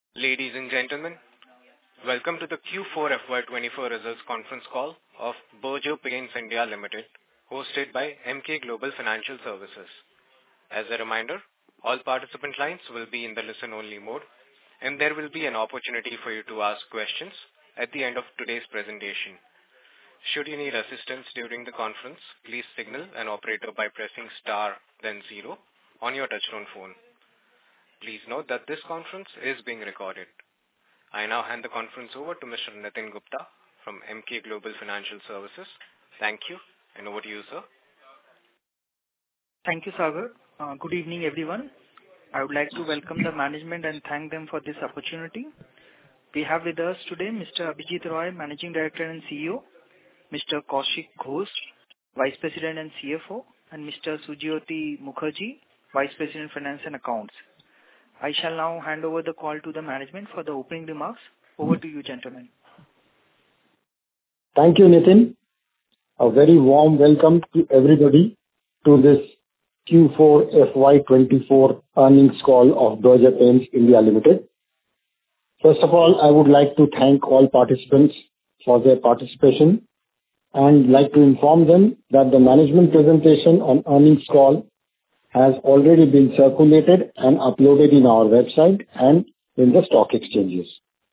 Ladies and gentlemen, welcome to the Q4 FY24 results conference call of Berger Paints India Limited, hosted by Emkay Global Financial Services. As a reminder, all participant lines will be in the listen-only mode, and there will be an opportunity for you to ask questions at the end of today's presentation. Should you need assistance during the conference, please signal an operator by pressing star then 0 on your touchtone phone. Please note that this conference is being recorded. I now hand the conference over to Mr. Nitin Gupta from Emkay Global Financial Services. Thank you, and over to you, sir. Thank you, Sagar. Good evening, everyone. I would like to welcome the management and thank them for this opportunity. We have with us today Mr. Abhijit Roy, Managing Director and CEO, Mr. Kaushik Ghosh, Vice President and CFO, and Mr. Sujyoti Mukherjee, Vice President Finance and Accounts. I shall now hand over the call to the management for the opening remarks. Over to you, gentlemen. Thank you, Nitin. A very warm welcome to everybody to this Q4 FY24 earnings call of Berger Paints India Limited. First of all, I would like to thank all participants for their participation and like to inform them that the management presentation on earnings call has already been circulated and uploaded in our website and in the stock exchanges.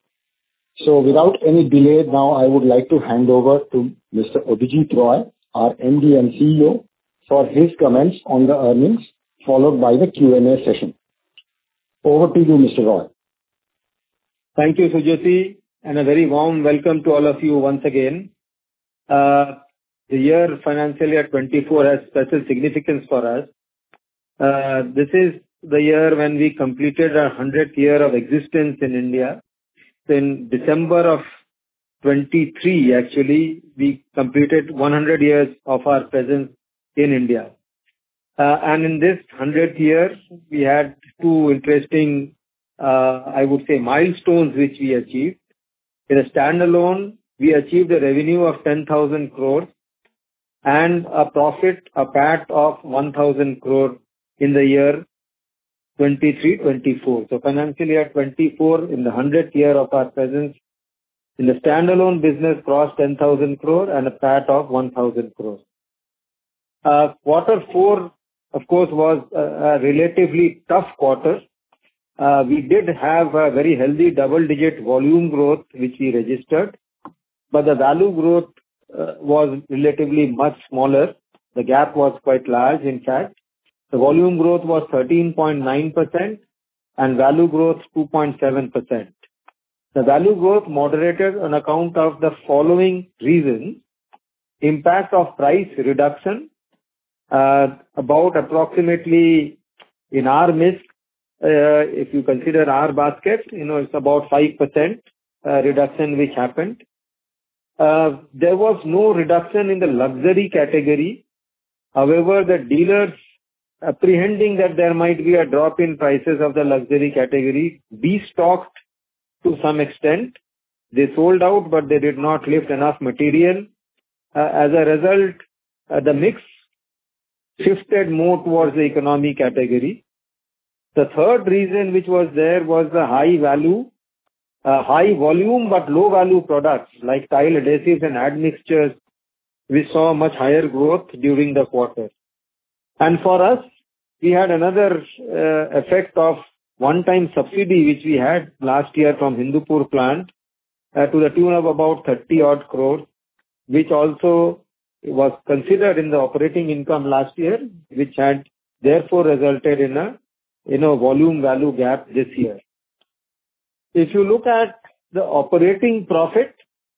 So without any delay, now I would like to hand over to Mr. Abhijit Roy, our MD and CEO, for his comments on the earnings, followed by the Q&A session. Over to you, Mr. Roy. Thank you, Sujyoti, and a very warm welcome to all of you once again. The year financial year 24 has special significance for us. This is the year when we completed our 100th year of existence in India. In December of 23, actually, we completed 100 years of our presence in India. And in this 100th year, we had two interesting, I would say, milestones which we achieved. In a standalone, we achieved a revenue of 10,000 crores and a profit, a PAT of 1,000 crore in the year 23-24. So financial year 24, in the 100th year of our presence, in the standalone business crossed 10,000 crore and a PAT of 1,000 crores. Quarter 4, of course, was a relatively tough quarter. We did have a very healthy double-digit volume growth, which we registered, but the value growth was relatively much smaller. The gap was quite large, in fact. The volume growth was 13.9% and value growth 2.7%. The value growth moderated on account of the following reasons. Impact of price reduction, about approximately in our mix, if you consider our basket, it's about 5% reduction which happened. There was no reduction in the luxury category. However, the dealers, apprehending that there might be a drop in prices of the luxury category, destocked to some extent. They sold out, but they did not lift enough material. As a result, the mix shifted more towards the economy category. The third reason which was there was the high volume but low value products like tile adhesives and admixtures. We saw much higher growth during the quarter. And for us, we had another effect of one-time subsidy which we had last year from Hindupur plant to the tune of about 30-odd crores, which also was considered in the operating income last year, which had therefore resulted in a volume-value gap this year. If you look at the operating profit,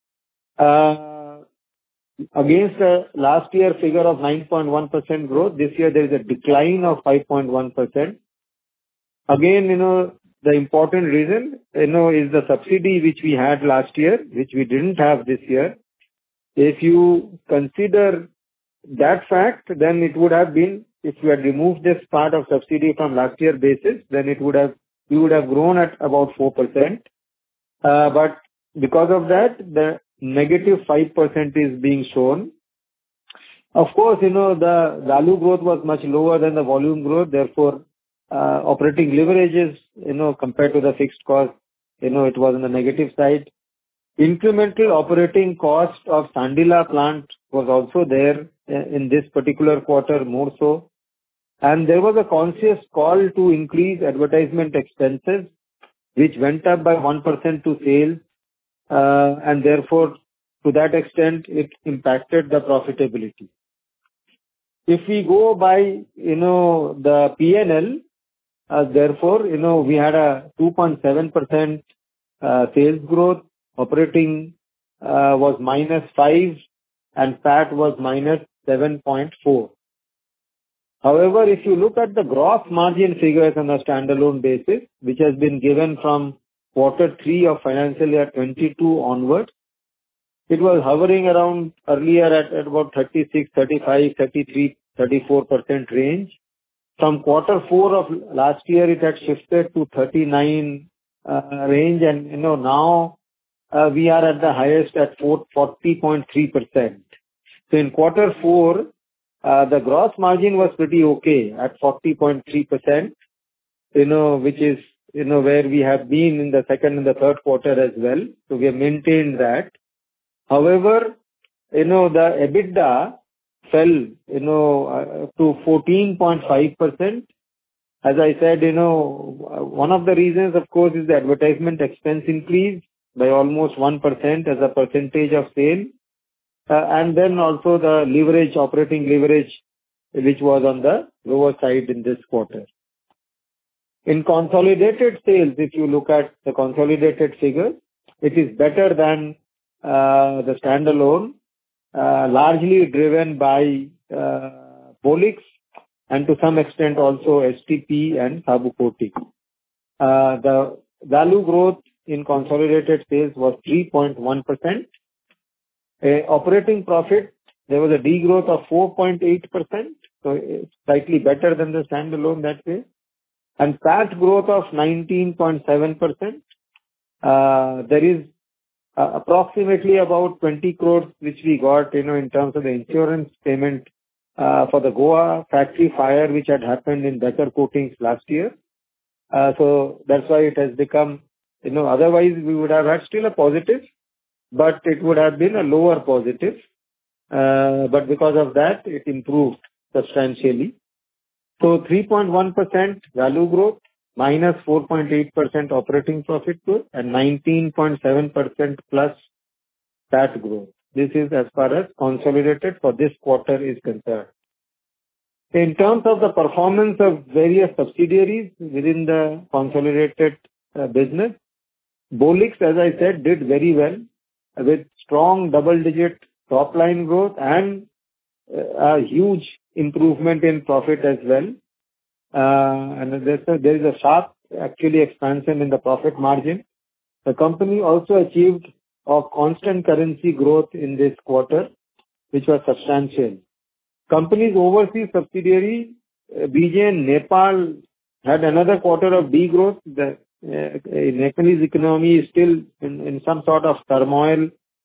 against the last year figure of 9.1% growth, this year there is a decline of 5.1%. Again, the important reason, is the subsidy which we had last year, which we didn't have this year. If you consider that fact, then it would have been, if you had removed this part of subsidy from last year basis, then we would have grown at about 4%. But because of that, the negative 5% is being shown. Of course, the value growth was much lower than the volume growth. Therefore, operating leverages, compared to the fixed cost it was on the negative side. Incremental operating cost of Sandila plant was also there in this particular quarter, more so. And there was a conscious call to increase advertisement expenses, which went up by 1% to sales, and therefore, to that extent, it impacted the profitability. If we go by, the P&L, therefore, we had a 2.7% sales growth. Operating was -5% and PAT was -7.4%. However, if you look at the gross margin figures on a standalone basis, which has been given from Q3 of financial year 22 onwards, it was hovering around earlier at about 36, 35, 33, 34% range. From Q4 of last year, it had shifted to 39 range, and now we are at the highest at 40.3%. So in Q4, the gross margin was pretty okay at 40.3%, which is, where we have been in the second and the third quarter as well. So we have maintained that. However, the EBITDA fell, to 14.5%. As I said, one of the reasons, of course, is the advertisement expense increase by almost 1% as a percentage of sale. And then also the leverage, operating leverage, which was on the lower side in this quarter. In consolidated sales, if you look at the consolidated figure, it is better than the standalone, largely driven by Bolix and to some extent also STP and Saboo Coating. The value growth in consolidated sales was 3.1%. Operating profit, there was a degrowth of 4.8%, so it's slightly better than the standalone that way. And PAT growth of 19.7%. There is approximately about 20 crores which we got, in terms of the insurance payment for the Goa factory fire which had happened in Becker Coatings last year. So that's why it has become, otherwise we would have had still a positive, but it would have been a lower positive. But because of that, it improved substantially. So 3.1% value growth, minus 4.8% operating profit growth, and 19.7% plus PAT growth. This is as far as consolidated for this quarter is concerned. In terms of the performance of various subsidiaries within the consolidated business, Bolix, as I said, did very well with strong double-digit top-line growth and a huge improvement in profit as well. And there is a sharp, actually, expansion in the profit margin. The company also achieved a constant currency growth in this quarter, which was substantial. Company's overseas subsidiary, BJN Nepal, had another quarter of degrowth. The Nepalese economy is still in some sort of turmoil.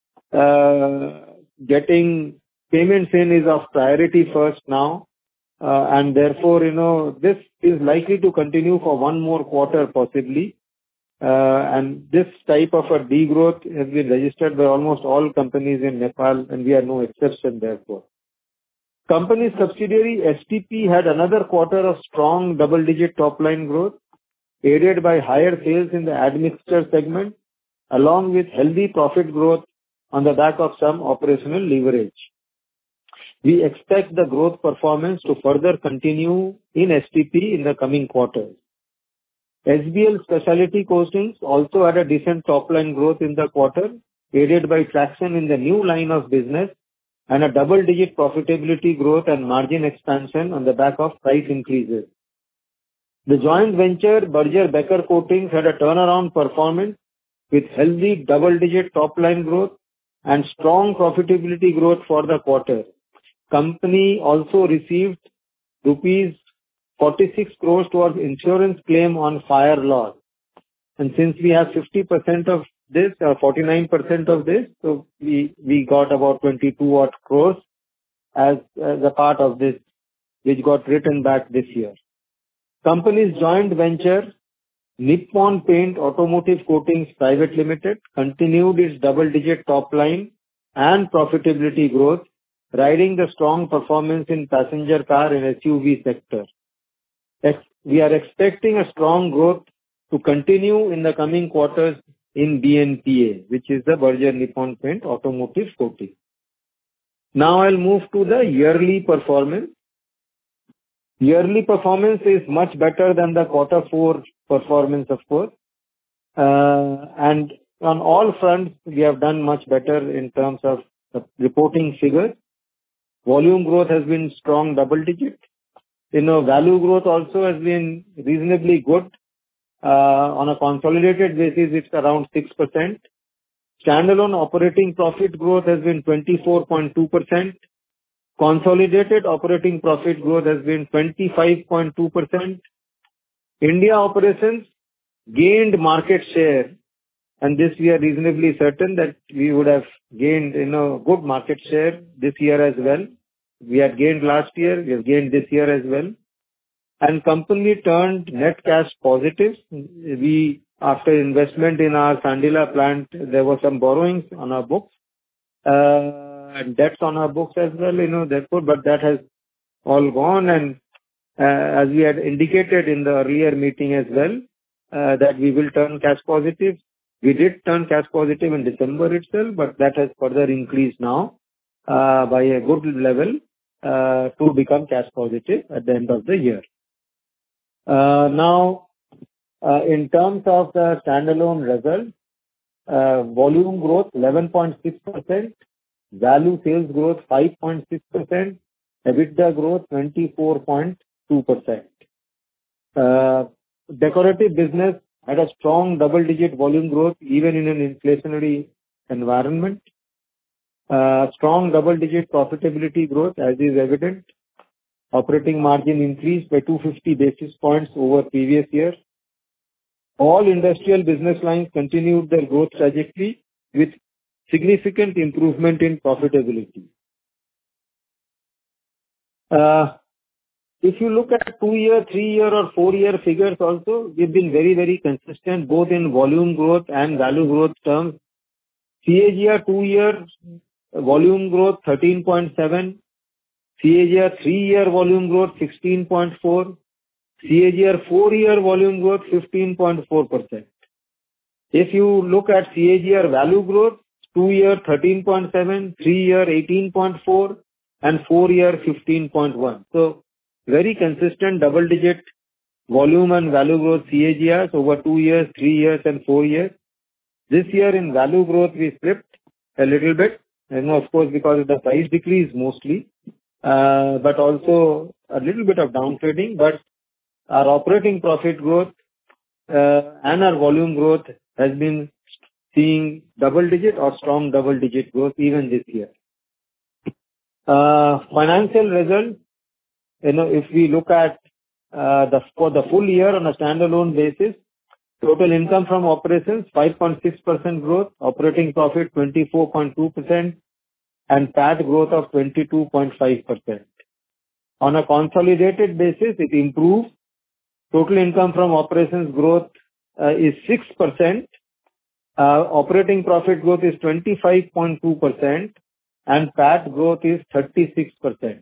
Getting payments in is of priority first now. And therefore, this is likely to continue for one more quarter possibly. And this type of a degrowth has been registered by almost all companies in Nepal, and we are no exception therefore. Company's subsidiary STP had another quarter of strong double-digit top-line growth, aided by higher sales in the admixture segment, along with healthy profit growth on the back of some operational leverage. We expect the growth performance to further continue in STP in the coming quarters. SBL Specialty Coatings also had a decent top-line growth in the quarter, aided by traction in the new line of business and a double-digit profitability growth and margin expansion on the back of price increases. The joint venture, Berger Becker Coatings, had a turnaround performance with healthy double-digit top-line growth and strong profitability growth for the quarter. Company also received rupees 46 crores towards insurance claim on fire loss. And since we have 50% of this, 49% of this, so we got about 22 odd crores as a part of this, which got written back this year. Company's joint venture, Nippon Paint Automotive Coatings Private Limited continued its double-digit top line and profitability growth, riding the strong performance in passenger car and SUV sector. We are expecting a strong growth to continue in the coming quarters in BNPA, which is the Berger Nippon Paint Automotive Coating. Now I'll move to the yearly performance. Yearly performance is much better than the quarter four performance, of course. And on all fronts, we have done much better in terms of the reporting figures. Volume growth has been strong double digit. Value growth also has been reasonably good. On a consolidated basis, it's around 6%. Standalone operating profit growth has been 24.2%. Consolidated operating profit growth has been 25.2%. India operations gained market share, and this we are reasonably certain that we would have gained good market share this year as well. We had gained last year, we have gained this year as well. And company turned net cash positive. We, after investment in our Sandila plant, there were some borrowings on our books, and debts on our books as well, therefore, but that has all gone. And as we had indicated in the earlier meeting as well, that we will turn cash positive. We did turn cash positive in December itself, but that has further increased now by a good level to become cash positive at the end of the year. Now, in terms of the standalone results, volume growth 11.6%, value sales growth 5.6%, EBITDA growth 24.2%. Decorative business had a strong double-digit volume growth even in an inflationary environment. Strong double-digit profitability growth, as is evident. Operating margin increased by 250 basis points over previous year. All industrial business lines continued their growth trajectory with significant improvement in profitability. If you look at 2-year, 3-year or 4-year figures also, we've been very, very consistent both in volume growth and value growth terms. CAGR 2-year volume growth 13.7, CAGR 3-year volume growth 16.4, CAGR 4-year volume growth 15.4%. If you look at CAGR value growth, 2-year 13.7, 3-year 18.4, and 4-year 15.1. So very consistent double-digit volume and value growth CAGRs over 2 years, 3 years, and 4 years. This year in value growth we slipped a little bit, of course because of the price decrease mostly, but also a little bit of downtrading. But our operating profit growth and our volume growth has been seeing double-digit or strong double-digit growth even this year. Financial results, if we look at for the full year on a standalone basis, total income from operations 5.6% growth, operating profit 24.2%, and PAT growth of 22.5%. On a consolidated basis, it improved. Total income from operations growth is 6%. Operating profit growth is 25.2%, and PAT growth is 36%.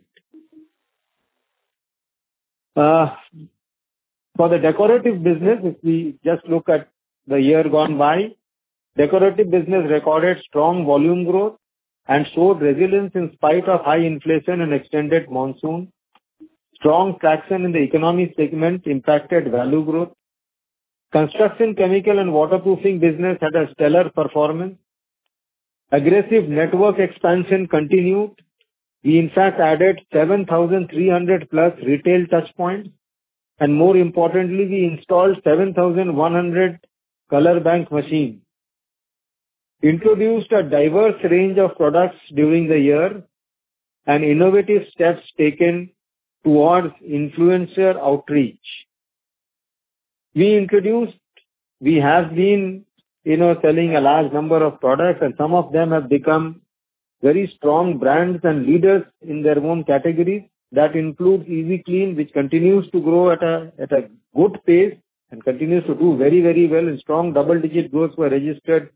For the decorative business, if we just look at the year gone by, decorative business recorded strong volume growth and showed resilience in spite of high inflation and extended monsoon. Strong traction in the economy segment impacted value growth. Construction, chemical and waterproofing business had a stellar performance. Aggressive network expansion continued. We in fact added 7,300 plus retail touchpoints, and more importantly, we installed 7,100 color bank machines. Introduced a diverse range of products during the year and innovative steps taken towards influencer outreach. We have been, selling a large number of products, and some of them have become very strong brands and leaders in their own categories. That includes Easy Clean, which continues to grow at a good pace and continues to do very, very well, and strong double-digit growth were registered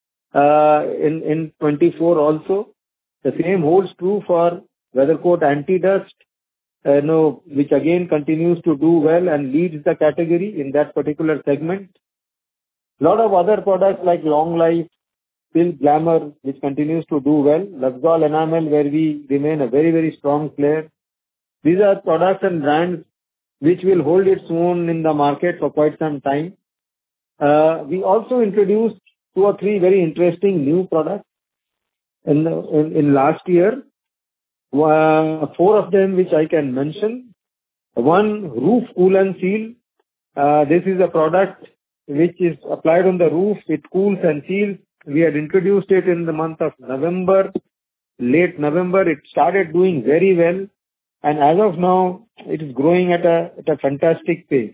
in 24 also. The same holds true for Weathercoat Anti-Dust, which again continues to do well and leads the category in that particular segment. A lot of other products like Long Life, Silk Glamour, which continues to do well. Luxol Enamel, where we remain a very, very strong player. These are products and brands which will hold its own in the market for quite some time. We also introduced 2 or 3 very interesting new products in last year. 4 of them which I can mention. One, Roof Cool and Seal. This is a product which is applied on the roof. It cools and seals. We had introduced it in the month of November, late November. It started doing very well, and as of now, it is growing at a fantastic pace.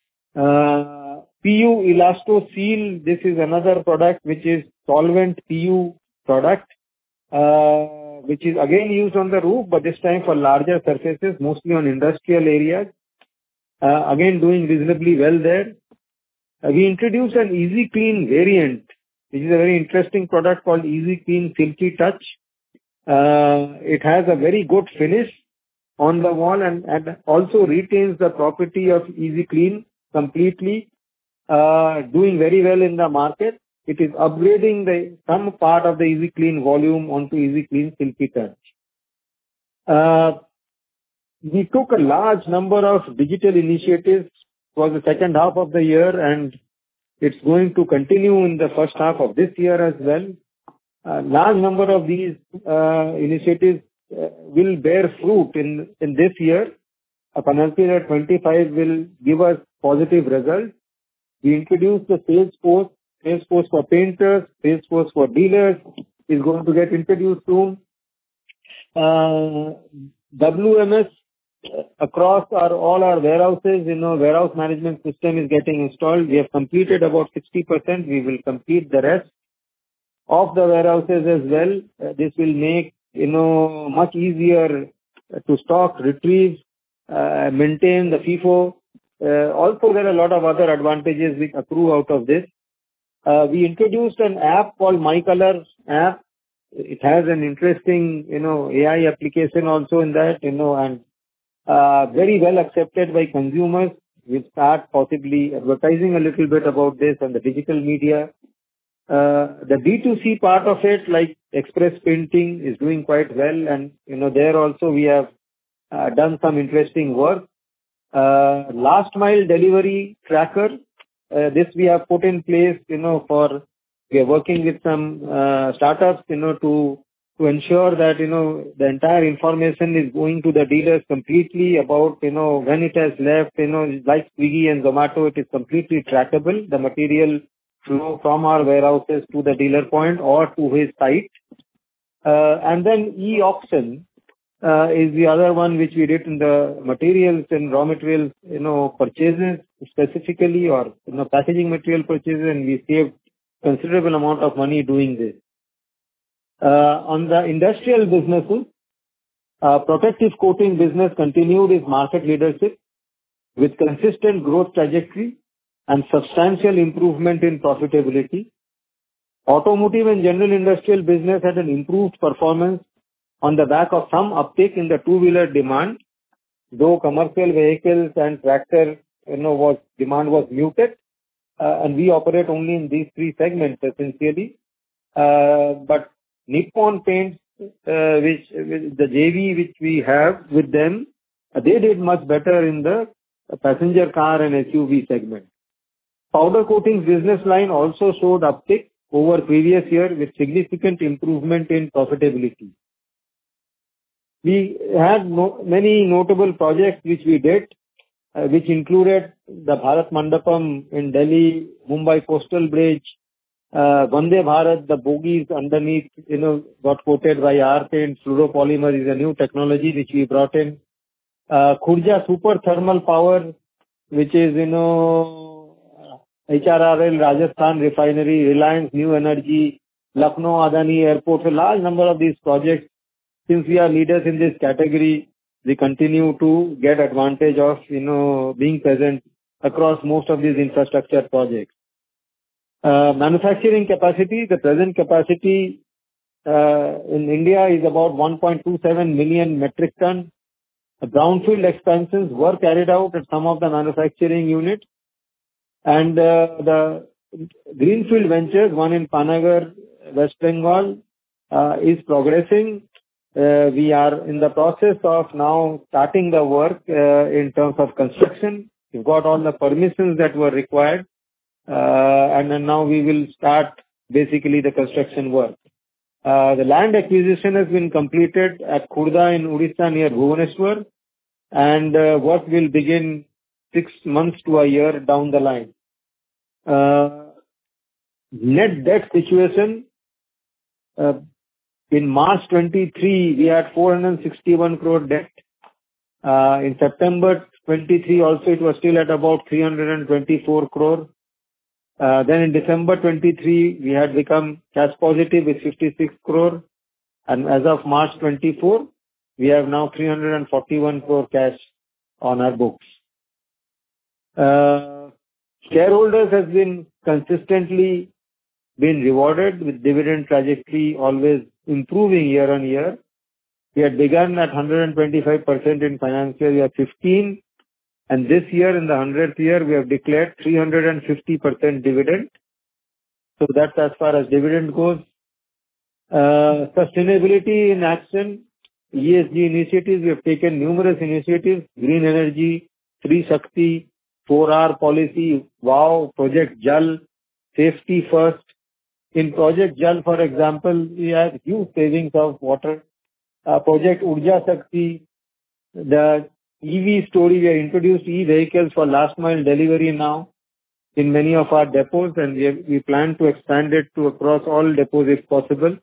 PU Elasto Seal. This is another product which is solvent PU product, which is again used on the roof, but this time for larger surfaces, mostly on industrial areas. Again, doing reasonably well there. We introduced an Easy Clean variant, which is a very interesting product called Easy Clean Silky Touch. It has a very good finish on the wall and also retains the property of Easy Clean completely, doing very well in the market. It is upgrading some part of the Easy Clean volume onto Easy Clean Silky Touch. We took a large number of digital initiatives for the second half of the year, and it's going to continue in the first half of this year as well. Large number of these initiatives will bear fruit in this year. Financial year 25 will give us positive results. We introduced the Salesforce for painters, Salesforce for dealers is going to get introduced soon. WMS across all our warehouses, warehouse management system is getting installed. We have completed about 60%. We will complete the rest of the warehouses as well. This will make, much easier to stock, retrieve, maintain the FIFO. Also, there are a lot of other advantages which accrue out of this. We introduced an app called My Color app. It has an interesting, AI application also in that, and very well accepted by consumers. We'll start possibly advertising a little bit about this on the digital media. The D2C part of it, like Express Painting, is doing quite well, and there also we have done some interesting work. Last mile delivery tracker. This we have put in place, we are working with some startups, to ensure that, the entire information is going to the dealers completely about, when it has left, like Swiggy and Zomato, it is completely trackable, the material flow from our warehouses to the dealer point or to his site. And then e-auction is the other one which we did in the materials and raw materials, purchases specifically, or, packaging material purchases, and we saved considerable amount of money doing this. On the industrial businesses, protective coating business continued its market leadership with consistent growth trajectory and substantial improvement in profitability. Automotive and general industrial business had an improved performance on the back of some uptick in the two-wheeler demand, though commercial vehicles and tractor, demand was muted, and we operate only in these 3 segments essentially. But Nippon Paints, which the JV which we have with them, they did much better in the passenger car and SUV segment. Powder coatings business line also showed uptick over previous year with significant improvement in profitability. We had many notable projects which we did, which included the Bharat Mandapam in Delhi, Mumbai Coastal Bridge, Vande Bharat, the bogies underneath, got coated by our paint. Fluoropolymer is a new technology which we brought in. Khurja Super Thermal Power, which is, HRRL Rajasthan Refinery, Reliance New Energy, Lucknow Adani Airport. A large number of these projects, since we are leaders in this category, we continue to get advantage of, being present across most of these infrastructure projects. Manufacturing capacity, the present capacity in India is about 1.27 million metric ton. Brownfield expansions were carried out at some of the manufacturing units, and the greenfield ventures, one in Panagarh, West Bengal, is progressing. We are in the process of now starting the work in terms of construction. We've got all the permissions that were required, and then now we will start basically the construction work. The land acquisition has been completed at Khurda in Odisha near Bhubaneswar, and work will begin 6 months to a year down the line. Net debt situation, in March 23, we had 461 crore debt. In September 23 also, it was still at about 324 crore. Then in December 23, we had become cash positive with 56 crore. And as of March 24, we have now 341 crore cash on our books. Shareholders has been consistently been rewarded with dividend trajectory always improving year on year. We had begun at 125% in financial year 15, and this year in the 100th year we have declared 350% dividend. So that's as far as dividend goes. Sustainability in action, ESG initiatives, we have taken numerous initiatives: green energy, Sri Shakti, 4R policy, WOW, Project Jal, safety first. In Project Jal, for example, we had huge savings of water. Project Urja Shakti, the EV story, we have introduced e-vehicles for last mile delivery now in many of our depots, and we plan to expand it to across all depots if possible.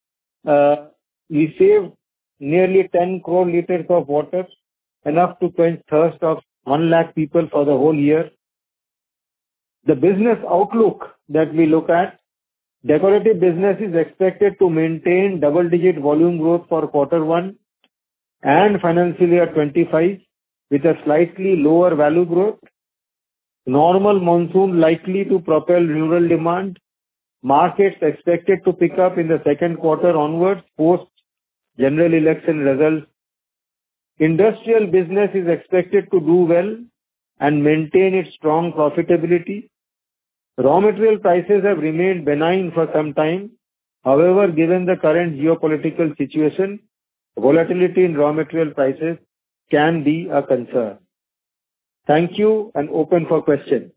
We saved nearly 10 crore liters of water, enough to quench thirst of 1 lakh people for the whole year. The business outlook that we look at, decorative business is expected to maintain double-digit volume growth for Q1 and financial year 25 with a slightly lower value growth. Normal monsoon likely to propel rural demand. Markets expected to pick up in the second quarter onwards post general election results. Industrial business is expected to do well and maintain its strong profitability. Raw material prices have remained benign for some time. However, given the current geopolitical situation, volatility in raw material prices can be a concern. Thank you, and open for questions.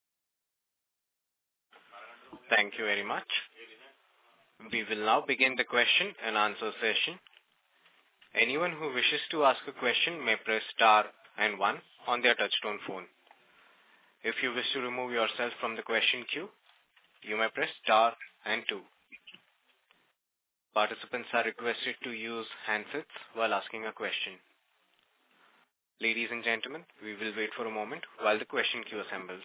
Thank you very much. We will now begin the question and answer session. Anyone who wishes to ask a question may press star and 1 on their touchtone phone. If you wish to remove yourself from the question queue, you may press star and 2. Participants are requested to use handsets while asking a question. Ladies and gentlemen, we will wait for a moment while the question queue assembles.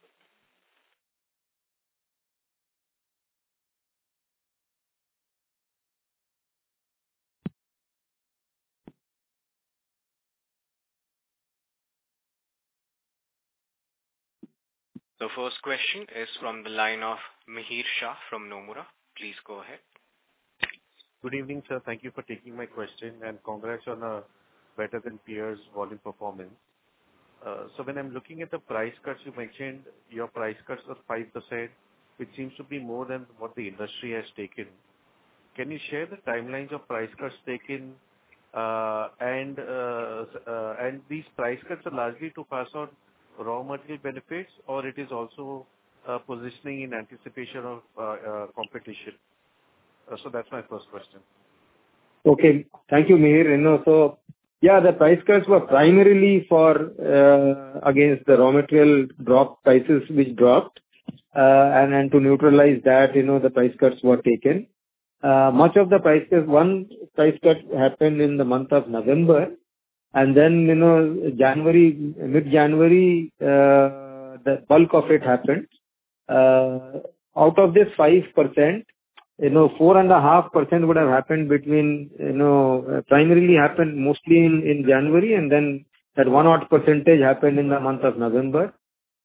The first question is from the line of Mihir Shah from Nomura. Please go ahead. Good evening, sir. Thank you for taking my question, and congrats on a better than peers volume performance. So when I'm looking at the price cuts, you mentioned your price cuts are 5%, which seems to be more than what the industry has taken. Can you share the timelines of price cuts taken, and these price cuts are largely to pass on raw material benefits, or it is also positioning in anticipation of competition? So that's my first question. Okay. Thank you, Mihir. So yeah, the price cuts were primarily for against the raw material prices which dropped, and to neutralize that, the price cuts were taken. Much of the price cuts, one price cut happened in the month of November, and then, mid-January, the bulk of it happened. Out of this 5%, 4.5% would have happened between, primarily happened mostly in January, and then that 1% happened in the month of November.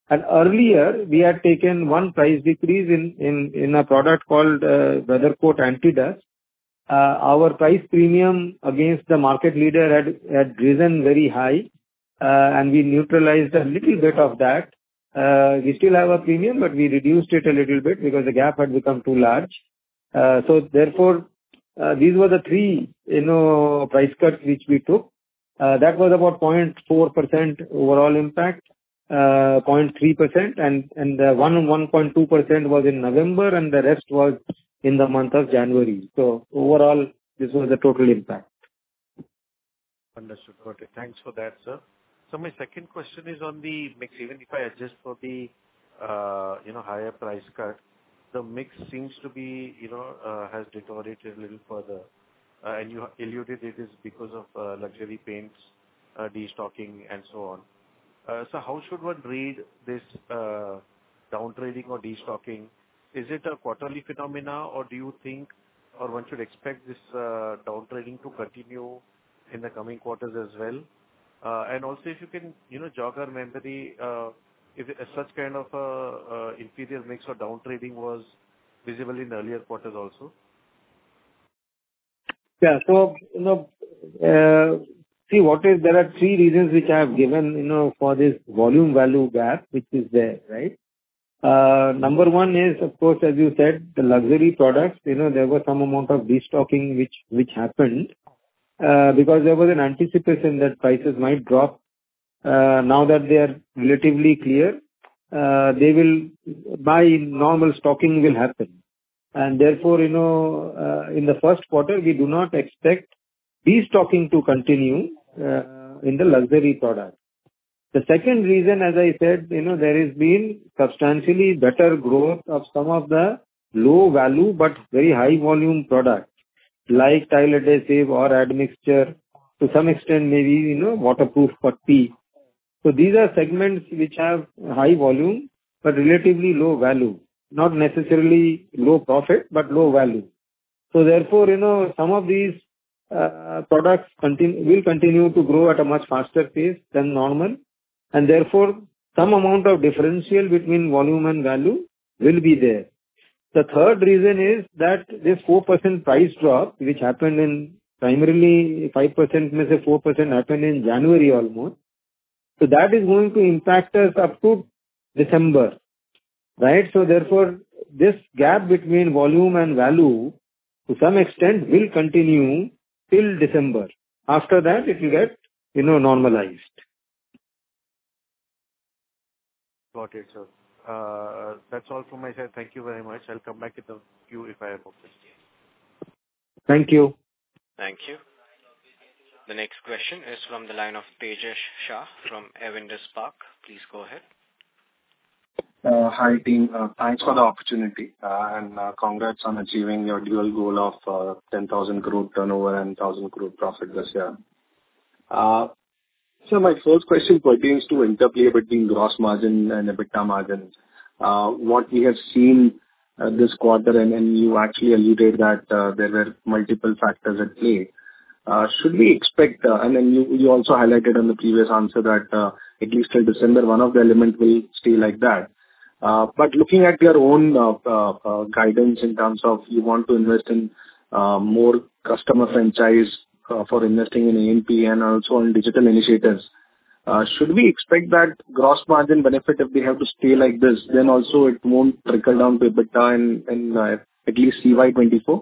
And earlier, we had taken one price decrease in a product called Weathercoat Anti-Dust. Our price premium against the market leader had risen very high, and we neutralized a little bit of that. We still have a premium, but we reduced it a little bit because the gap had become too large. So therefore, these were the three, price cuts which we took. That was about 0.4% overall impact, 0.3%, and the 1.2% was in November, and the rest was in the month of January. So overall, this was the total impact. Understood. Got it. Thanks for that, sir. So my second question is on the mix. Even if I adjust for the, higher price cut, the mix seems to be, has deteriorated a little further. And you alluded it is because of luxury paints, destocking and so on. So how should one read this downtrading or destocking? Is it a quarterly phenomena, or do you think, or one should expect this downtrading to continue in the coming quarters as well? And also, if you can, jog our memory, if such kind of inferior mix or downtrading was visible in earlier quarters also. Yeah. So, there are three reasons which I have given, for this volume value gap, which is there, right? Number one is, of course, as you said, the luxury products, there was some amount of destocking which happened, because there was an anticipation that prices might drop. Now that they are relatively clear, they will, by normal stocking will happen. And therefore, in the first quarter, we do not expect destocking to continue in the luxury products. The second reason, as I said, there has been substantially better growth of some of the low value but very high volume products like tile adhesive or admixture, to some extent maybe, waterproof putty. So these are segments which have high volume but relatively low value. Not necessarily low profit, but low value. So therefore, some of these products will continue to grow at a much faster pace than normal. And therefore, some amount of differential between volume and value will be there. The third reason is that this 4% price drop, which happened in primarily 5%, may say 4% happened in January almost. So that is going to impact us up to December, right? So therefore, this gap between volume and value, to some extent, will continue till December. After that, it will get, normalized. Got it, sir. That's all from my side. Thank you very much. I'll come back in the queue if I have more questions. Thank you. Thank you. The next question is from the line of Tejas Shah from Avendus Spark. Please go ahead. Hi team, thanks for the opportunity and congrats on achieving your dual goal of 10,000 crore turnover and 1,000 crore profit this year. So my first question pertains to interplay between gross margin and EBITDA margins. What we have seen this quarter, and you actually alluded that there were multiple factors at play. Should we expect, and then you also highlighted in the previous answer that at least till December, one of the elements will stay like that. But looking at your own guidance in terms of you want to invest in more customer franchise for investing in A&P and also on digital initiatives, should we expect that gross margin benefit, if they have to stay like this, then also it won't trickle down to EBITDA in at least CY24?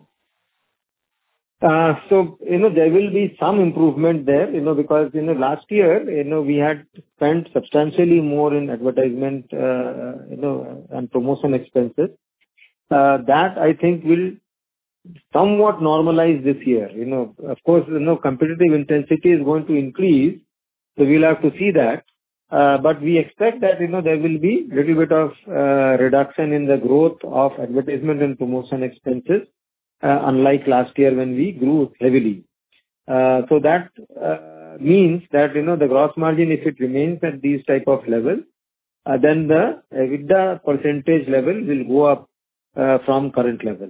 So, there will be some improvement there, because, last year, we had spent substantially more in advertisement, and promotion expenses. That I think will somewhat normalize this year. Of course, competitive intensity is going to increase, so we'll have to see that. But we expect that, there will be little bit of reduction in the growth of advertisement and promotion expenses, unlike last year when we grew heavily. So that means that, the gross margin, if it remains at these type of levels, then the EBITDA percentage level will go up from current level.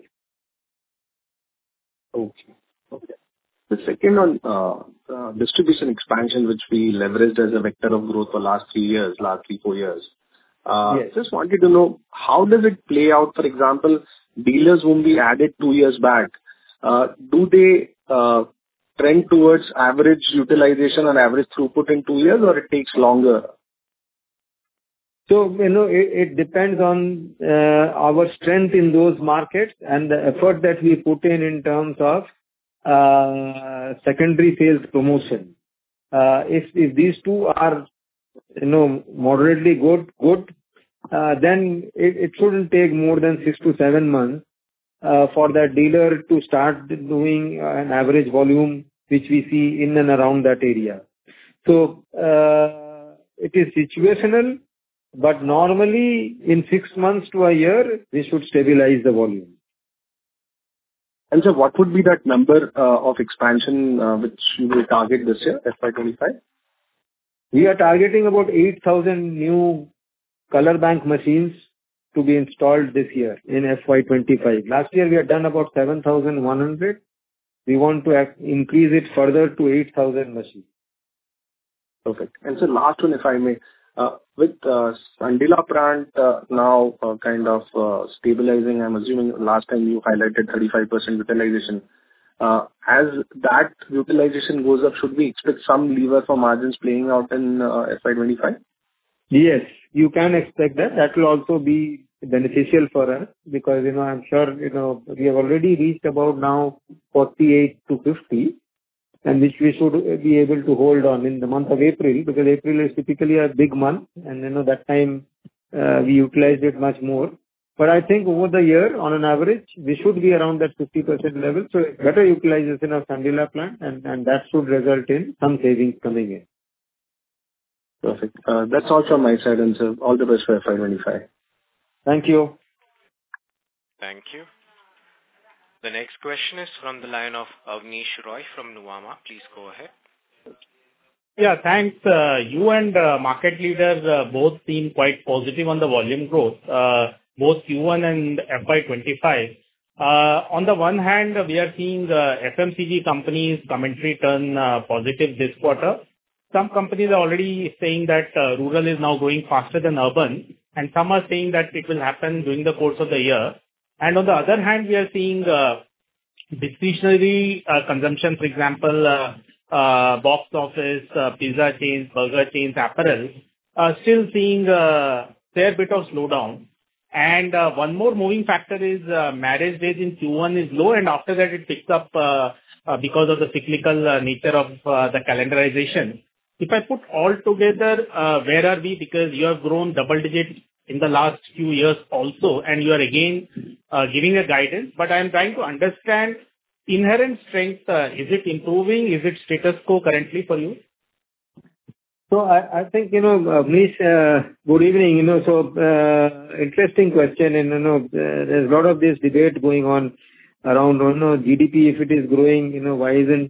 Okay. The second on distribution expansion, which we leveraged as a vector of growth for last 3, 4 years. Yes. Just wanted to know, how does it play out? For example, dealers whom we added 2 years back, do they trend towards average utilization or average throughput in 2 years, or it takes longer? So, it depends on our strength in those markets and the effort that we put in terms of secondary sales promotion. If these two are, moderately good, then it shouldn't take more than 6 to 7 months for that dealer to start doing an average volume, which we see in and around that area. So, it is situational, but normally in 6 months to a year, we should stabilize the volume. And so what would be that number of expansion which you will target this year, FY25? We are targeting about 8,000 new color bank machines to be installed this year in FY25. Last year, we had done about 7,100. We want to increase it further to 8,000 machines. Perfect. And so last one, if I may, with Sandila plant now kind of stabilizing, I'm assuming last time you highlighted 35% utilization. As that utilization goes up, should we expect some lever for margins playing out in FY25? Yes, you can expect that. That will also be beneficial for us because, I'm sure, we have already reached about now 48 to 50, and which we should be able to hold on in the month of April, because April is typically a big month, and, that time we utilized it much more. But I think over the year, on an average, we should be around that 50% level. So better utilization of Sandila plant, and that should result in some savings coming in. Perfect. That's all from my side, and so all the best for FY25. Thank you. Thank you. The next question is from the line of Avnish Roy from Nuvama. Please go ahead. Yeah, thanks. You and market leaders both seem quite positive on the volume growth, both Q1 and FY25. On the one hand, we are seeing FMCG companies' commentary turn positive this quarter. Some companies are already saying that rural is now growing faster than urban, and some are saying that it will happen during the course of the year. And on the other hand, we are seeing discretionary consumption, for example, box office, pizza chains, burger chains, apparel, still seeing a fair bit of slowdown. And one more moving factor is marriage days in Q1 is low, and after that it picks up because of the cyclical nature of the calendarization. If I put all together, where are we? Because you have grown double digits in the last few years also, and you are again giving a guidance. But I am trying to understand inherent strength. Is it improving? Is it status quo currently for you? So I think, Avnish, good evening. Interesting question. And, there's a lot of this debate going on around, GDP, if it is growing, why isn't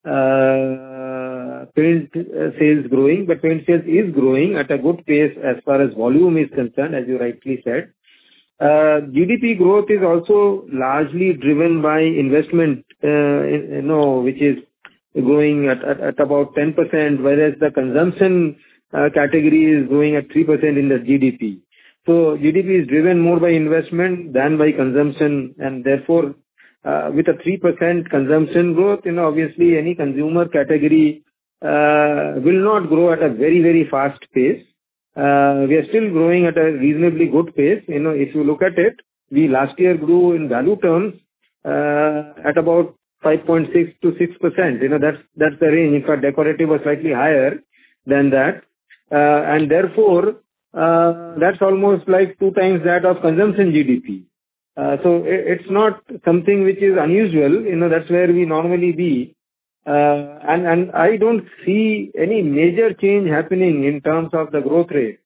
paint sales growing? But paint sales is growing at a good pace as far as volume is concerned, as you rightly said. GDP growth is also largely driven by investment, which is growing at about 10%, whereas the consumption category is growing at 3% in the GDP. So GDP is driven more by investment than by consumption, and therefore, with a 3% consumption growth, obviously any consumer category will not grow at a very, very fast pace. We are still growing at a reasonably good pace. If you look at it, we last year grew in value terms at about 5.6 to 6%. That's the range. In fact, decorative was slightly higher than that. And therefore, that's almost like 2 times that of consumption GDP. So it's not something which is unusual. That's where we normally be. And I don't see any major change happening in terms of the growth rate.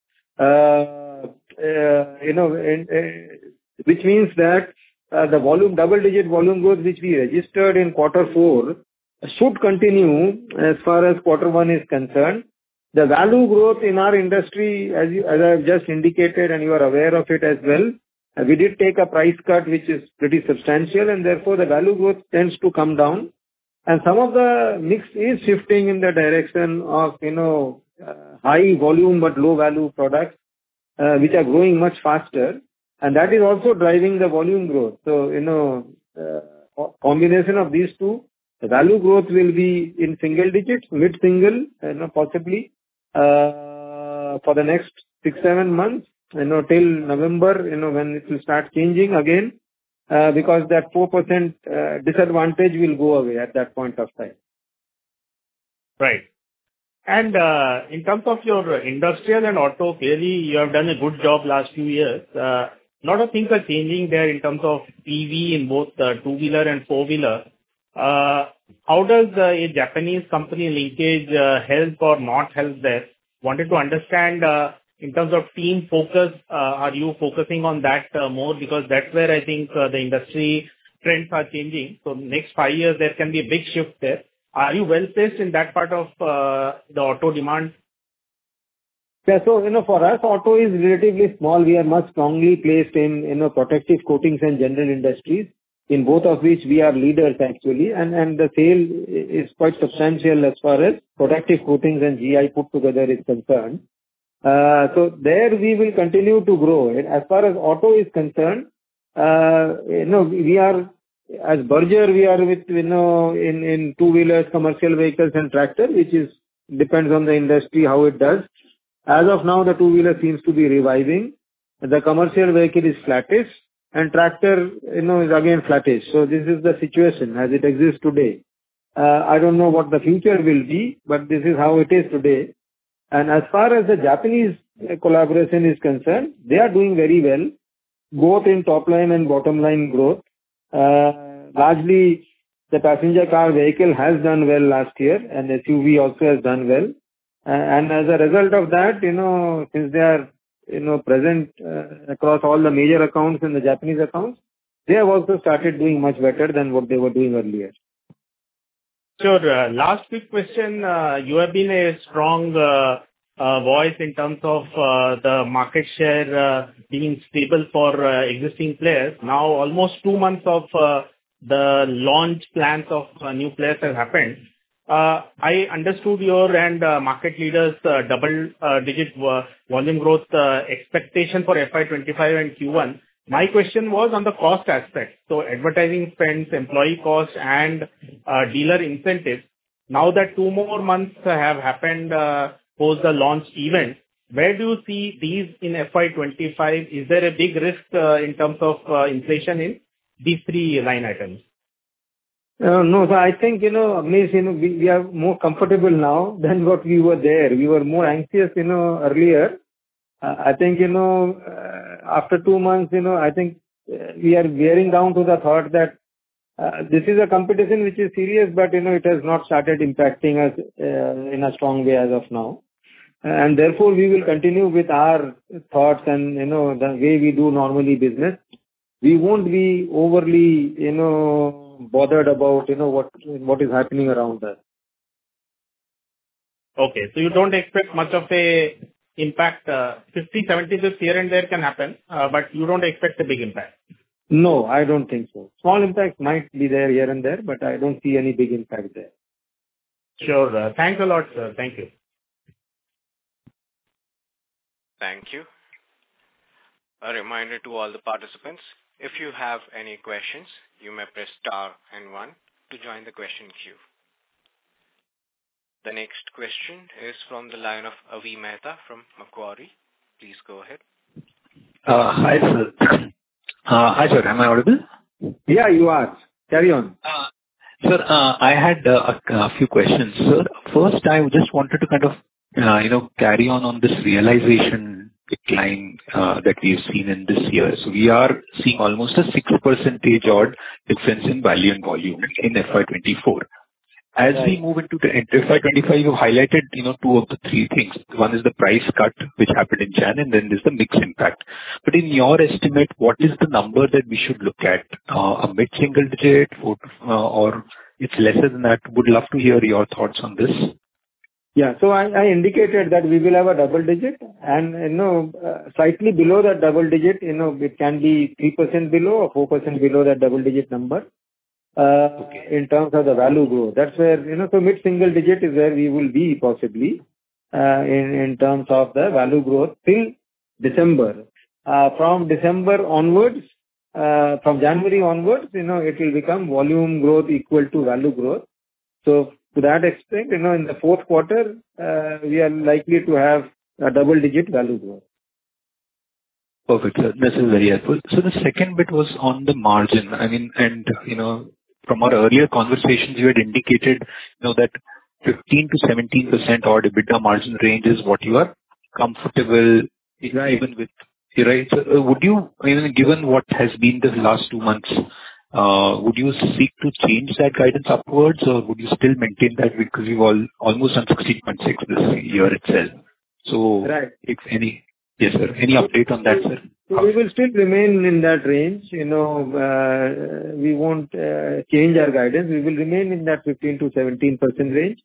Which means that the volume, double-digit volume growth which we registered in Q4 should continue as far as Q1 is concerned. The value growth in our industry, as I have just indicated, and you are aware of it as well, we did take a price cut which is pretty substantial, and therefore the value growth tends to come down. And some of the mix is shifting in the direction of, high volume but low value products. which are growing much faster, and that is also driving the volume growth. So, combination of these two, the value growth will be in single digits, mid-single, possibly, for the next 6-7 months, till November, when it will start changing again, because that 4% disadvantage will go away at that point of time. Right. And in terms of your industrial and auto, clearly you have done a good job last few years. A lot of things are changing there in terms of EV in both two-wheeler and four-wheeler. How does a Japanese company linkage help or not help there? Wanted to understand in terms of team focus, are you focusing on that more? Because that's where I think the industry trends are changing. So next 5 years, there can be a big shift there. Are you well placed in that part of the auto demand? Yeah, so, for us, auto is relatively small. We are much strongly placed in, protective coatings and general industries, in both of which we are leaders actually, and the sale is quite substantial as far as protective coatings and GI put together is concerned. So there we will continue to grow. As far as auto is concerned, we are, as Berger, we are with, in two-wheelers, commercial vehicles and tractor, which depends on the industry, how it does. As of now, the two-wheeler seems to be reviving. The commercial vehicle is flattish, and tractor, is again flattish. So this is the situation as it exists today. I don't know what the future will be, but this is how it is today. And as far as the Japanese collaboration is concerned, they are doing very well, both in top line and bottom line growth. Largely, the passenger car vehicle has done well last year, and SUV also has done well. And as a result of that, since they are, present across all the major accounts in the Japanese accounts, they have also started doing much better than what they were doing earlier. Sure. Last quick question. You have been a strong voice in terms of the market share being stable for existing players. Now, almost 2 months of the launch plans of new players have happened. I understood your and market leaders' double-digit volume growth expectation for FY25 and Q1. My question was on the cost aspect. So advertising spends, employee costs, and dealer incentives. Now that 2 more months have happened post the launch event, where do you see these in FY25? Is there a big risk in terms of inflation in these 3 line items? No, so I think, Amish, we are more comfortable now than what we were there. We were more anxious, earlier. I think, after 2 months, I think we are wearing down to the thought that this is a competition which is serious, but, it has not started impacting us in a strong way as of now. And therefore, we will continue with our thoughts and, the way we do normally business. We won't be overly, bothered about, what is happening around us. Okay. So you don't expect much of a impact, 50, 70 bits here and there can happen, but you don't expect a big impact? No, I don't think so. Small impact might be there here and there, but I don't see any big impact there. Sure. Thanks a lot, sir. Thank you. Thank you. A reminder to all the participants, if you have any questions, you may press star and 1 to join the question queue. The next question is from the line of Avi Mehta from Macquarie. Please go ahead. Hi, sir. Hi, sir. Am I audible? Yeah, you are. Carry on. Sir, I had a few questions. Sir, first, I just wanted to kind of, carry on this realization decline that we've seen in this year. So we are seeing almost a 6% odd difference in value and volume in FY24. As we move into the FY25, you highlighted, 2 of the 3 things. One is the price cut, which happened in Jan, and then there's the mix impact. But in your estimate, what is the number that we should look at? A mid-single digit, or it's lesser than that? Would love to hear your thoughts on this. Yeah, so I indicated that we will have a double digit, and, slightly below that double digit, it can be 3% below or 4% below that double digit number. In terms of the value growth. That's where, so mid-single digit is where we will be possibly, in terms of the value growth till December. From December onwards, from January onwards, it will become volume growth equal to value growth. So to that extent, in the fourth quarter, we are likely to have a double-digit value growth. Perfect, sir. This is very helpful. So the second bit was on the margin. I mean, from our earlier conversations, you had indicated, that 15 to 17% odd EBITDA margin range is what you are comfortable even with. Right. So, would you, given what has been the last 2 months, would you seek to change that guidance upwards, or would you still maintain that because you've almost done 16.6 this year itself? So, right. If any, yes, sir. Any update on that, sir? So we will still remain in that range. We won't change our guidance. We will remain in that 15 to 17% range.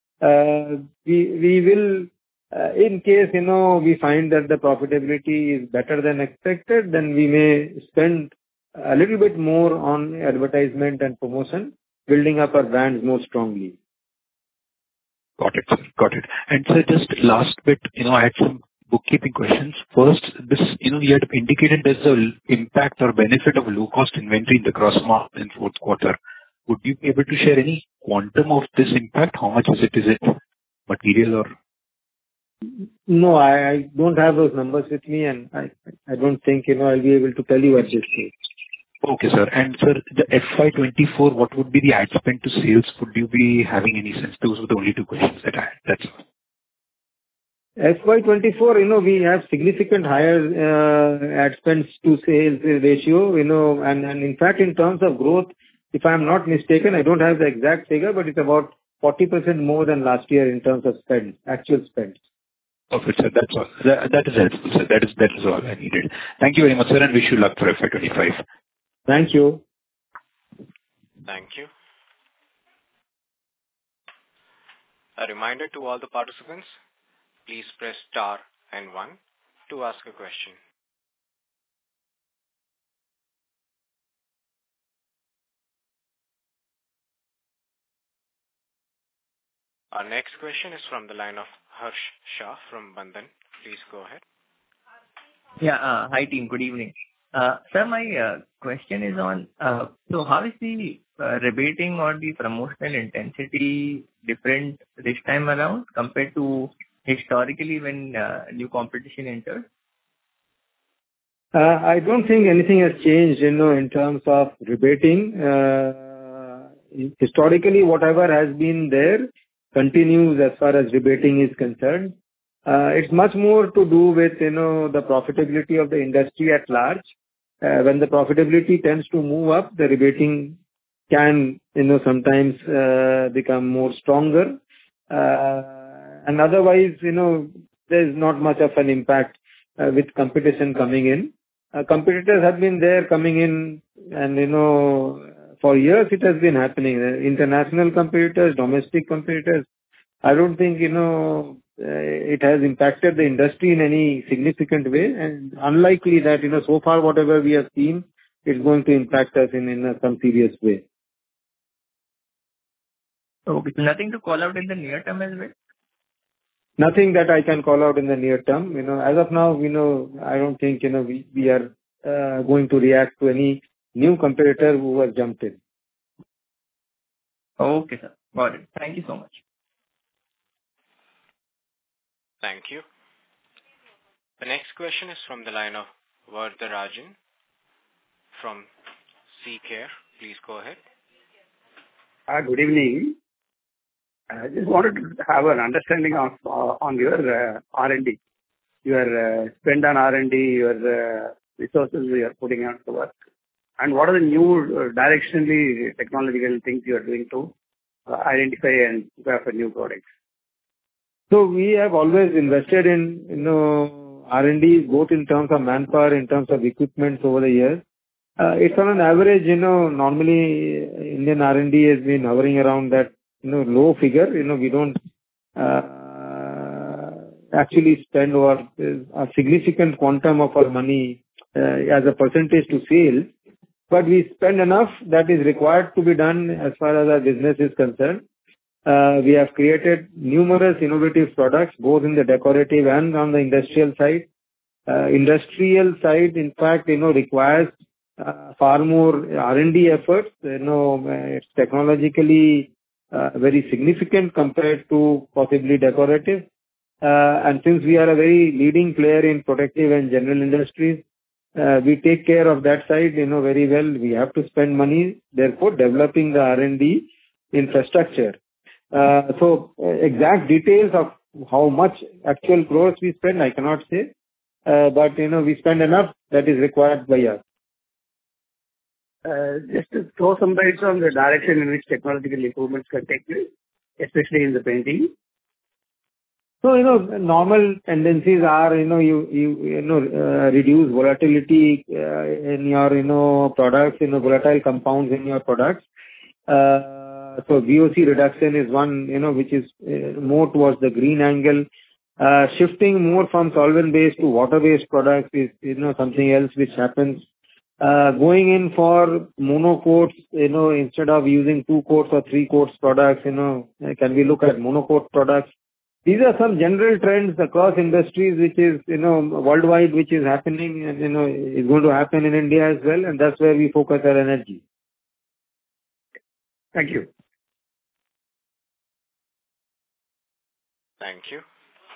We will, in case, we find that the profitability is better than expected, then we may spend a little bit more on advertisement and promotion, building up our brands more strongly. Got it, sir. Got it. And sir, just last bit, I had some bookkeeping questions. First, this, you had indicated there's an impact or benefit of low-cost inventory in the gross margin in fourth quarter. Would you be able to share any quantum of this impact? How much is it? Is it material or? No, I don't have those numbers with me, and I don't think, I'll be able to tell you at this stage. Okay, sir. And sir, the FY24, what would be the ad spend to sales? Would you be having any sense? Those were the only two questions that I had. That's all. FY24, we have significant higher ad spends to sales ratio, and in fact, in terms of growth, if I'm not mistaken, I don't have the exact figure, but it's about 40% more than last year in terms of spend, actual spend. Perfect, sir. That's all. That is helpful, sir. That is all I needed. Thank you very much, sir, and wish you luck for FY25. Thank you. Thank you. A reminder to all the participants, please press star and 1 to ask a question. Our next question is from the line of Harsh Shah from Bandhan. Please go ahead. Yeah. Hi, team. Good evening. Sir, my question is on, so how is the rebating or the promotional intensity different this time around compared to historically when new competition entered? I don't think anything has changed, in terms of rebating. Historically, whatever has been there continues as far as rebating is concerned. It's much more to do with, the profitability of the industry at large. When the profitability tends to move up, the rebating can, sometimes become more stronger. And otherwise, there's not much of an impact with competition coming in. Competitors have been there coming in, and, for years it has been happening. International competitors, domestic competitors. I don't think, it has impacted the industry in any significant way, and unlikely that, so far whatever we have seen is going to impact us in some serious way. Okay. Nothing to call out in the near term as well? Nothing that I can call out in the near term. As of now, I don't think, we are going to react to any new competitor who has jumped in. Okay, sir. Got it. Thank you so much. Thank you. The next question is from the line of Varatharajan from C-Care. Please go ahead. Good evening. I just wanted to have an understanding of on your R&D. Your spend on R&D, your resources you are putting out to work. And what are the new directionally technological things you are doing to identify and prepare for new products? So we have always invested in, R&D, both in terms of manpower, in terms of equipment over the years. It's on an average, normally Indian R&D has been hovering around that, low figure. We don't actually spend a significant quantum of our money as a percentage to sales, but we spend enough that is required to be done as far as our business is concerned. We have created numerous innovative products, both in the decorative and on the industrial side. Industrial side, in fact, requires far more R&D efforts. It's technologically very significant compared to possibly decorative. And since we are a very leading player in protective and general industries, we take care of that side, very well. We have to spend money, therefore developing the R&D infrastructure. So exact details of how much actual crores we spend, I cannot say. But, we spend enough that is required by us. Just to throw some light on the direction in which technological improvements can take place, especially in the painting. So, normal tendencies are, reduce volatility in your, products, volatile compounds in your products. So VOC reduction is one, which is more towards the green angle. Shifting more from solvent-based to water-based products is, something else which happens. Going in for monocoats, instead of using 2 coats or 3 coats products, can we look at monocoat products? These are some general trends across industries, which is, worldwide, which is happening and, is going to happen in India as well. And that's where we focus our energy. Thank you. Thank you.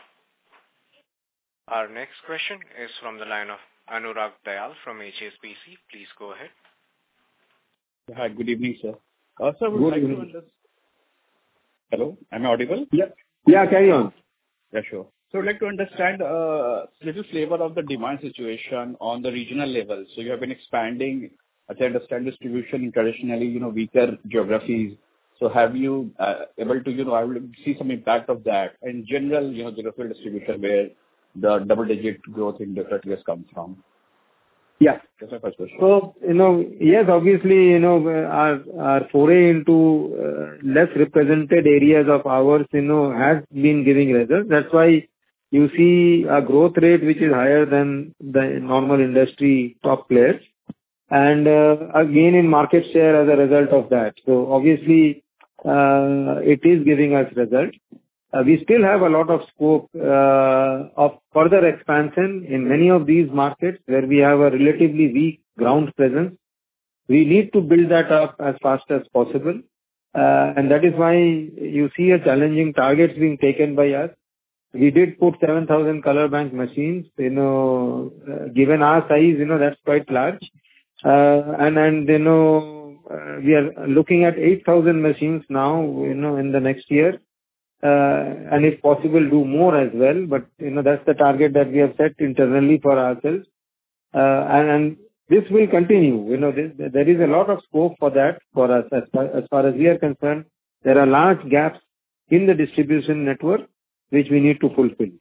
Our next question is from the line of Anurag Dayal from HSBC. Please go ahead. Hi, good evening, sir. Sir, would like to understand. Hello, am I audible? Yeah, carry on. Yeah, sure. So I'd like to understand little flavor of the demand situation on the regional level. So you have been expanding, as I understand, distribution in traditionally, weaker geographies. So have you able to, I will see some impact of that in general, geographical distribution where the double-digit growth in decorative has come from? Yeah. That's my first question. So, yes, obviously, our foray into less represented areas of ours, has been giving results. That's why you see a growth rate which is higher than the normal industry top players. And again, in market share as a result of that. So obviously, it is giving us results. We still have a lot of scope of further expansion in many of these markets where we have a relatively weak ground presence. We need to build that up as fast as possible. And that is why you see a challenging targets being taken by us. We did put 7,000 color bank machines, given our size, that's quite large. And we are looking at 8,000 machines now, in the next year. And if possible, do more as well. But, that's the target that we have set internally for ourselves. And this will continue. There is a lot of scope for that for us. As far as we are concerned, there are large gaps in the distribution network which we need to fulfill.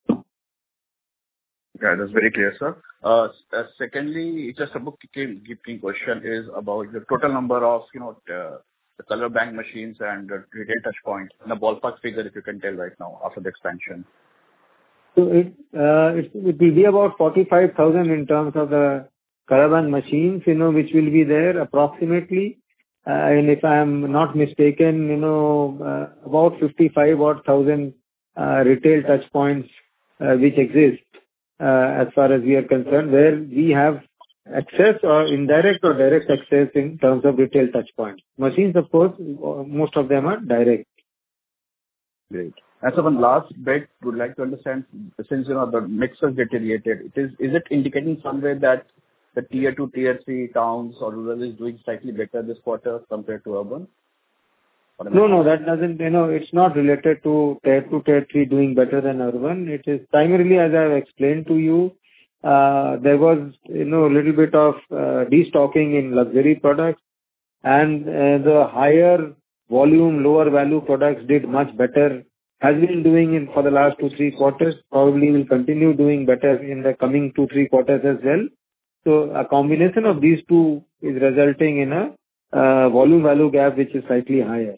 Yeah, that's very clear, sir. Secondly, just a bookkeeping question is about the total number of, the color bank machines and the retail touch point, and a ballpark figure if you can tell right now after the expansion. So it will be about 45,000 in terms of the color bank machines, which will be there approximately. And if I am not mistaken, about 55,000 retail touch points which exist as far as we are concerned, where we have access or indirect or direct access in terms of retail touch points. Machines, of course, most of them are direct. Great. And so one last bit, would like to understand, since the mix has deteriorated, is it indicating somewhere that the tier 2, tier 3 towns or rural is doing slightly better this quarter compared to urban? No, that doesn't, it's not related to tier 2, tier 3 doing better than urban. It is primarily, as I have explained to you, there was, a little bit of destocking in luxury products, and the higher volume, lower value products did much better, has been doing for the last 2-3 quarters, probably will continue doing better in the coming 2-3 quarters as well. So a combination of these two is resulting in a volume value gap which is slightly higher.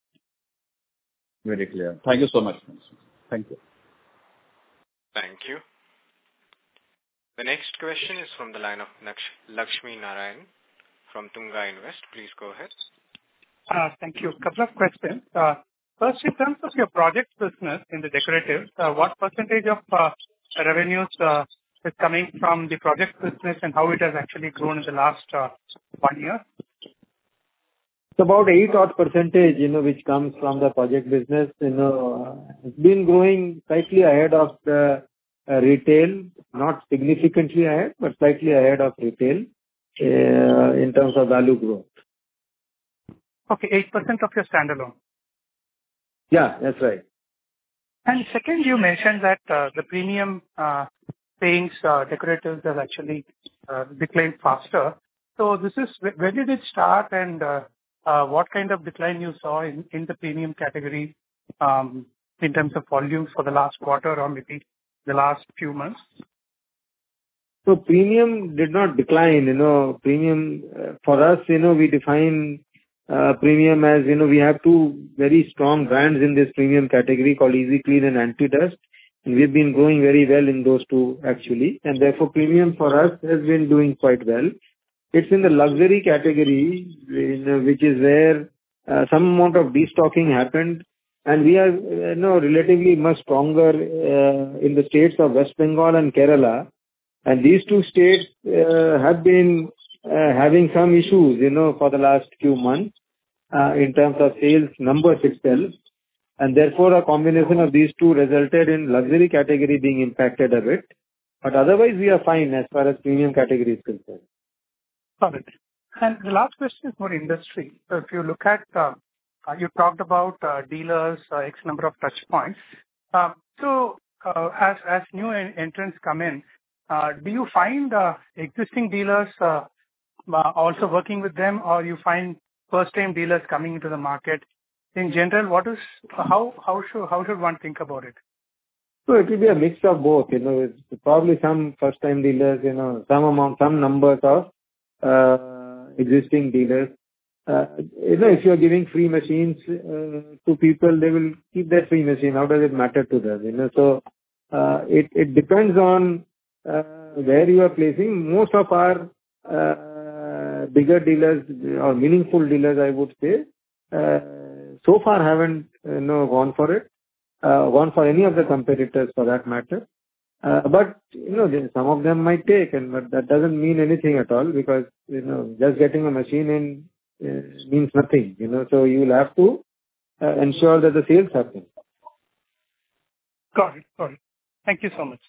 Very clear. Thank you so much. Thank you. Thank you. The next question is from the line of Lakshmi Narayan from Tunga Invest. Please go ahead. Thank you. Couple of questions. First, in terms of your project business in the decorative, what percentage of revenues is coming from the project business and how it has actually grown in the last 1 year? It's about 8 odd percentage, which comes from the project business. It's been growing slightly ahead of the retail, not significantly ahead, but slightly ahead of retail in terms of value growth. Okay, 8% of your standalone. Yeah, that's right. And second, you mentioned that the premium paints, decoratives have actually declined faster. So this is, when did it start, and what kind of decline you saw in the premium category in terms of volumes for the last quarter or maybe the last few months? So premium did not decline. Premium for us, we define premium as, we have two very strong brands in this premium category called Easy Clean and Anti-Dust. And we've been growing very well in those two actually. And therefore premium for us has been doing quite well. It's in the luxury category, which is where some amount of destocking happened. And we are relatively much stronger in the states of West Bengal and Kerala. And these two states have been having some issues, for the last few months in terms of sales numbers itself. And therefore a combination of these two resulted in luxury category being impacted a bit. But otherwise we are fine as far as premium category is concerned. Got it. And the last question is for industry. So if you look at, you talked about dealers, X number of touch points. So as new entrants come in, do you find existing dealers also working with them, or you find first-time dealers coming into the market? In general, how should one think about it? So it will be a mix of both. It's probably some first-time dealers, some numbers of existing dealers. If you are giving free machines to people, they will keep their free machine. How does it matter to them? So it depends on where you are placing. Most of our bigger dealers or meaningful dealers, I would say, so far haven't gone for any of the competitors for that matter. But some of them might take, but that doesn't mean anything at all, because just getting a machine in means nothing. So you will have to ensure that the sales happen. Got it. Thank you so much.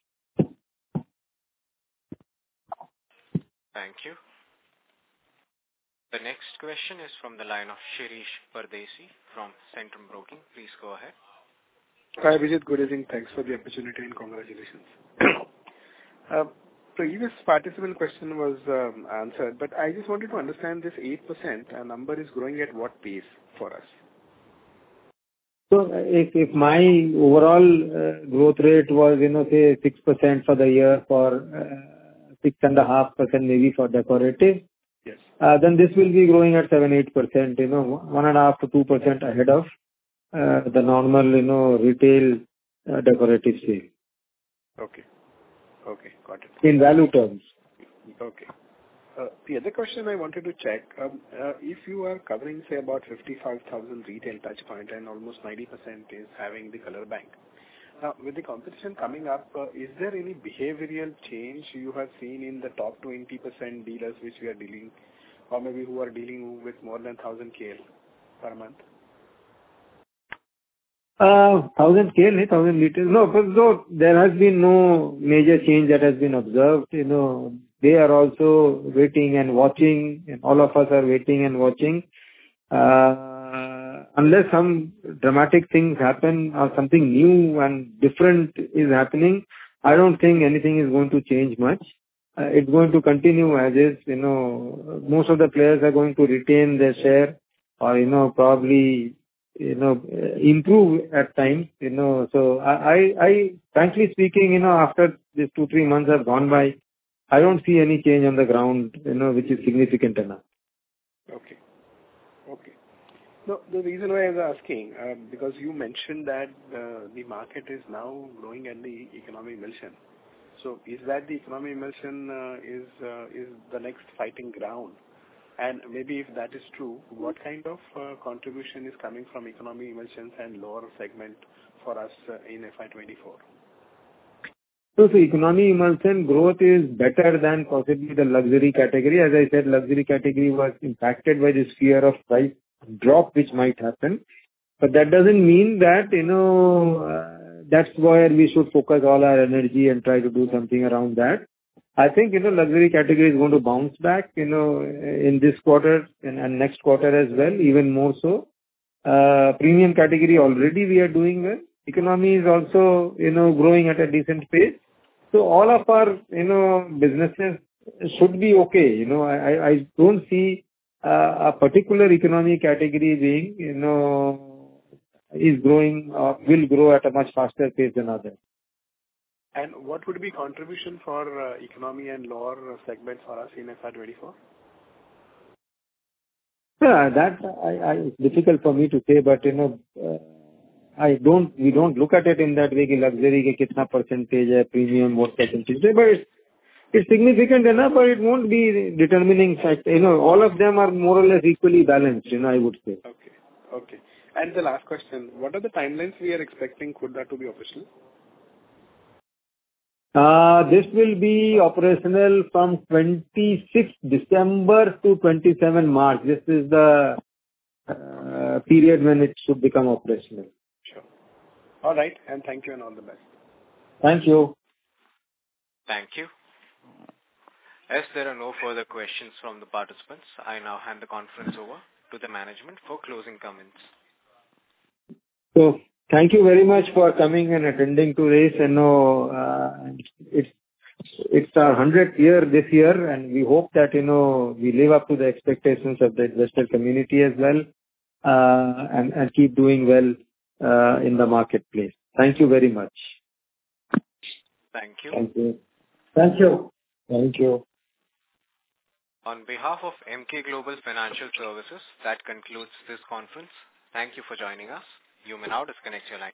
Thank you. The next question is from the line of Shirish Pardesi from Centrum Broking. Please go ahead. Hi, Abhijit. Good evening. Thanks for the opportunity and congratulations. Previous participant question was answered, but I just wanted to understand this 8% number is growing at what pace for us? So if my overall growth rate was, say 6% for the year, for 6.5% maybe for decorative, yes, then this will be growing at 7-8%, 1.5 to 2% ahead of the normal, retail decorative sale. Okay, got it. In value terms. Okay. The other question I wanted to check, if you are covering, say, about 55,000 retail touch point and almost 90% is having the color bank. Now, with the competition coming up, is there any behavioral change you have seen in the top 20% dealers which we are dealing, or maybe who are dealing with more than 1,000 KL per month? 1,000 KL, 1,000 liters. No, but there has been no major change that has been observed. They are also waiting and watching, and all of us are waiting and watching. Unless some dramatic things happen or something new and different is happening, I don't think anything is going to change much. It's going to continue as is. Most of the players are going to retain their share or, probably, improve at times. So I frankly speaking, after these 2-3 months have gone by, I don't see any change on the ground, which is significant enough. Okay. No, the reason why I was asking, because you mentioned that the market is now growing at the economy emulsion. So is that the economy emulsion is the next fighting ground? And maybe if that is true, what kind of contribution is coming from economy emulsions and lower segment for us in FY24? So economy emulsion growth is better than possibly the luxury category. As I said, luxury category was impacted by this fear of price drop which might happen. But that doesn't mean that, that's where we should focus all our energy and try to do something around that. I think, luxury category is going to bounce back, in this quarter and next quarter as well, even more so. Premium category already we are doing well. Economy is also, growing at a decent pace. So all of our, businesses should be okay. I don't see a particular economy category being, is growing or will grow at a much faster pace than others. And what would be contribution for economy and lower segments for us in FY24? Yeah, that it's difficult for me to say, but we don't look at it in that way. Luxury ke kitna percentage hai, premium what percentage hai, but it's significant enough, but it won't be determining fact. All of them are more or less equally balanced. I would say. Okay. And the last question: what are the timelines we are expecting Khurda to be operational? This will be operational from 26 December to 27 March. This is the period when it should become operational. Sure. All right. And thank you and all the best. Thank you. Thank you. As there are no further questions from the participants, I now hand the conference over to the management for closing comments. So, thank you very much for coming and attending to this. It's our 100th year this year, and we hope that, we live up to the expectations of the investor community as well, and keep doing well in the marketplace. Thank you very much. Thank you. Thank you. Thank you. Thank you. On behalf of Emkay Global Financial Services, that concludes this conference. Thank you for joining us. You may now disconnect your line.